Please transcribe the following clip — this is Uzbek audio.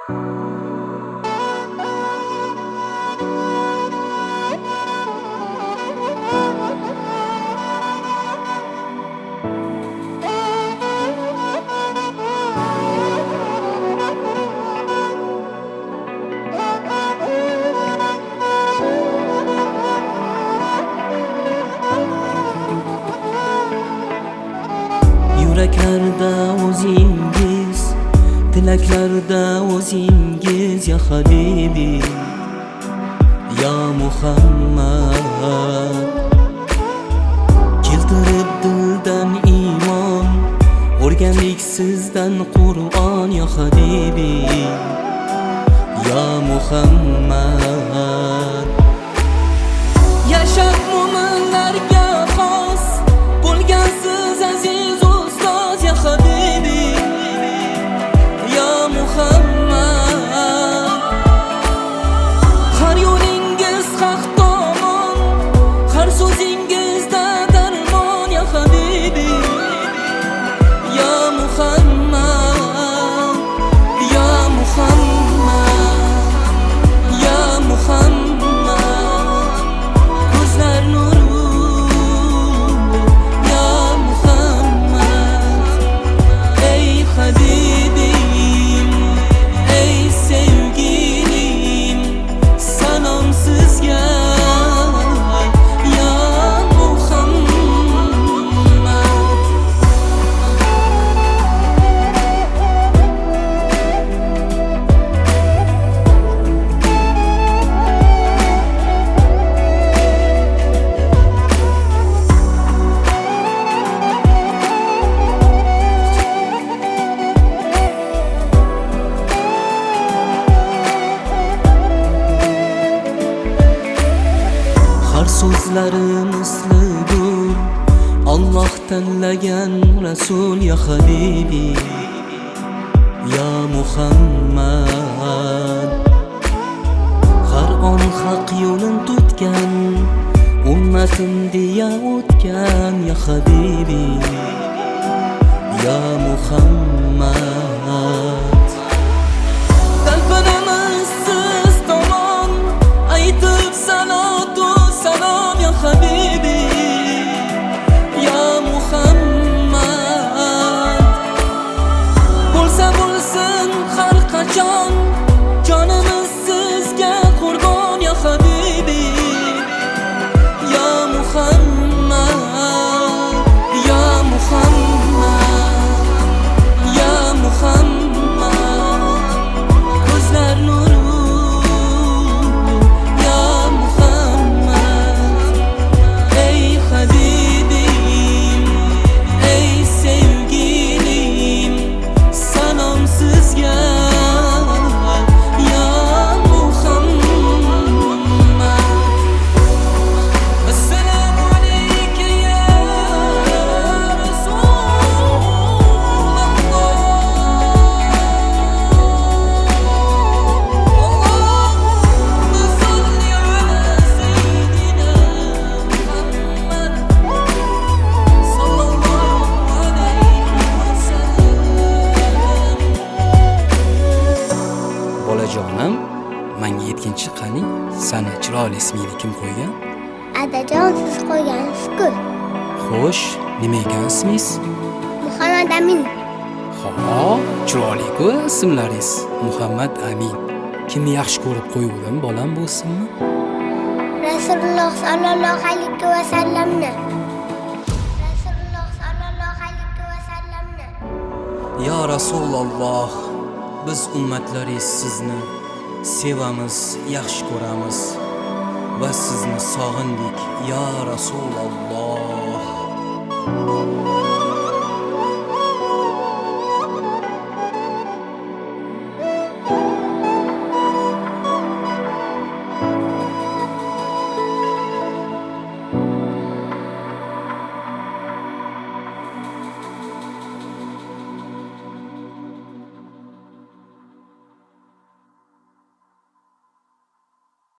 Yuraklarda o'zingiz, tilaklarda o'zingiz, ya Habibi, ya Muhammad. Keltirib dildan iymon, o'rgandik sizdan Qur'on, ya Habibi, ya Muhammad. Yashab mo'minlarga xos bo'lgansiz aziz ustoz, ya Habibi, ya Muhammad. Har yo'lingiz haq tomon, har so'zingizda darmon, ya Habibi, ya Muhammad, ya Muhammad, ya Muhammad. Ko'zlar nuru, ya Muhammad. Ey Habibim, ey sevgilim, salom sizga, ya Muhammad. Har so'zlari mislidur Alloh tanlagan Rasul, ya Habibi, ya Muhammad. Har on haq yo'lin tutgan, ummatim deya o'tgan, ya Habibi, ya Muhammad. Talpinamiz siz tomon, aytib salatu salom, ya Habibi, ya Muhammad. Bo'lsa bo'lsin har qachon, jonimiz sizga qurbon, ya Habibi, ya Muhammad, ya Muhammad, ya Muhammad. Ko'zlar nuru, ya Muhammad. Ey Habibim, ey sevgilim, salom sizga, ya Muhammad. Assalomu alayka ya Rasulullah. Allahumma salli ala sayyidina Muhammad sallallahu alayhi wa sallam. Bolajonim, menga yetkinchi qani? Sana chiroyli ismingni kim qo'ygan? Adajon, siz qo'ygansiz-ku. Xo'sh, nima ekan ismingiz? Muhammad Amin. Xo'p, chiroyli-ku ismlaringiz. Muhammad Amin. Kimni yaxshi ko'rib qo'yuvdim bolam bu ismni? Rasululloh sallallohu alayhi va sallamni. Rasululloh sallallohu alayhi va sallamni. Ya Rasululloh, biz ummatlari sizni sevamiz, yaxshi ko'ramiz va sizni sog'indik, ya Rasululloh.